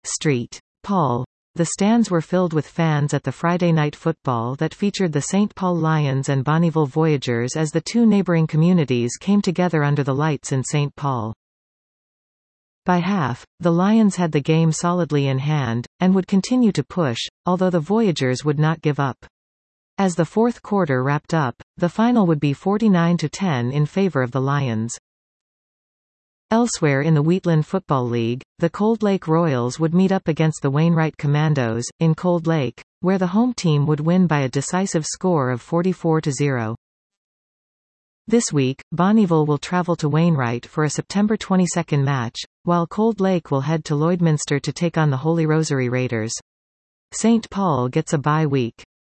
St. Paul. The stands were filled with fans at the Friday night football that featured the St. Paul Lions and Bonnyville Voyageurs as the two neighboring communities came together under the lights in St. Paul. By half, the Lions had the game solidly in hand, and would continue to push, although the Voyageurs would not give up. As the fourth quarter wrapped up, the final would be 49-10 in favor of the Lions. Elsewhere in the Wheatland Football League, the Cold Lake Royals would meet up against the Wainwright Commandos, in Cold Lake, where the home team would win by a decisive score of 44-0. This week, Bonnyville will travel to Wainwright for a September 22 match, while Cold Lake will head to Lloydminster to take on the Holy Rosary Raiders. St. Paul gets a bye week.